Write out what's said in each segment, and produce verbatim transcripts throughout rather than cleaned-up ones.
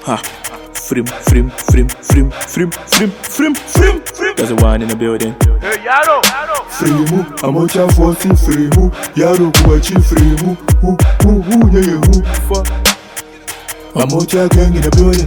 Ha. Frim, frim, frim, frim, frim, frim, frim, frim, frim. There's a one in the building. Hey, Yaro! Frimu, amocha forty frimu, Yaro kuachi frimu, who, who, who, yeah, yeah, who, Fuck. Amocha gang in the building.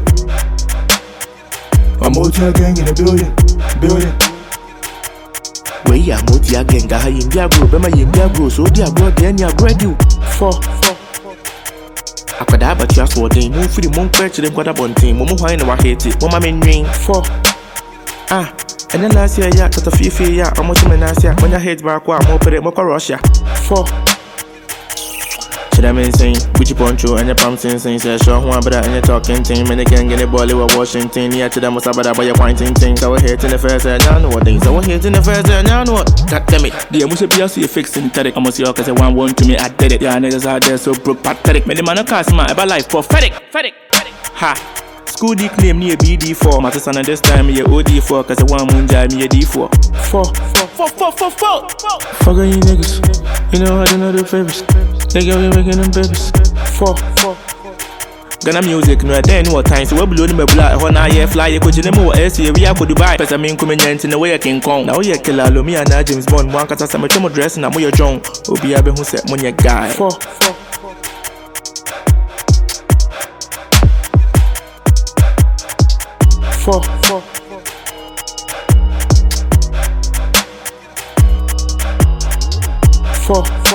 Amocha gang in the building, building. Where ya Motia gang, I in their group, Emma in their group, so dear bro, then ya bread you. Four, four. I could have a chance for day, move for the monk to them got a bunting, Momo Hine or hate it, Mama main ring. Four. Ah, and then last year, yeah, got a few fear, yeah, I'm watching Manasia, when your head back, I'm open it, Moka Russia. Four. Should I mean saying, Gucci Poncho and your pump saying, say, show one, but and you're talking team, and again, get a ball over Washington, yeah, to them was about by your pointing things. I was here in the first, and now know what things. I was here in the first, and now know what. God damn it, the emotion be also fixing the I must see, cause I want one to me, I did it. Yeah, niggas out there so broke, pathetic. Made the man a cast, man, about life, prophetic. Ha. School nickname me a B D four. My son and this time me a O D four. Cause I want moon jai me a D four. Four, four, four, four, four, four. Fuck on you niggas. You know how to know the favors. Nigga we making them babies. Four, four. Ghana music no there no time. So we blow them a black. How now yeah fly. You could you know what else? We are could Dubai. Cause I mean coming in the way I can come. Now you kill all me and now James Bond. One cause I'm a tomo dress and I'm your John. Obi abe who said money guy. Four, four. Four, four. Four.